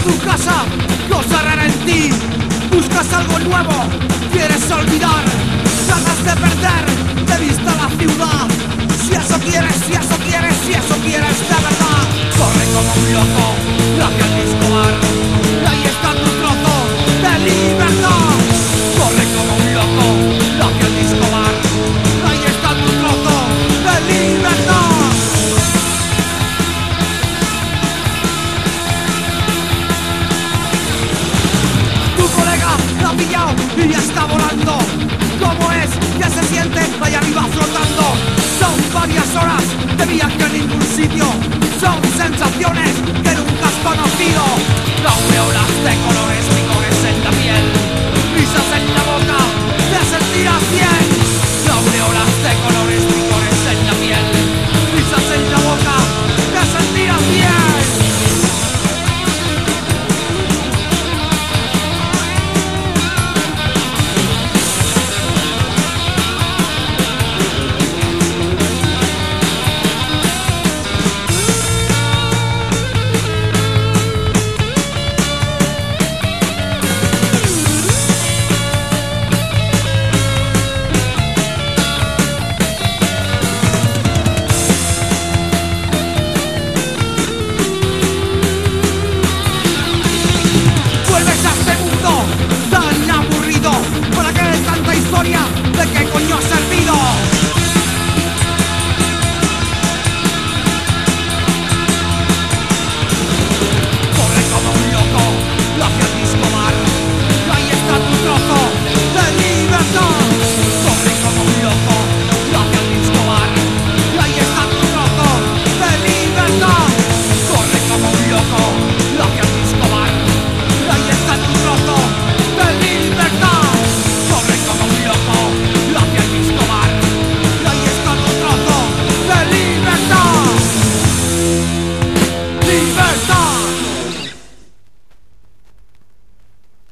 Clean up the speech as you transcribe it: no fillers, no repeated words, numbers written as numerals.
tu casa, cosa rara en ti. Buscas algo nuevo, quieres olvidar, ganas de perder de vista la ciudad. Si eso quieres, si eso quieres, si eso quieres de verdad. Corre como un loco, la que el disco bar, y ahí está tu trozo de libertad. Corre como un loco, la que el disco bar, y ahí está tu trozo de libertad. Tu colega la ha pillado y ya está volando. ¿Cómo es? Ya se siente ahí arriba flotando. Son varias horas de viaje en ningún sitio. Son sensaciones que nunca has conocido. Aureolas de colores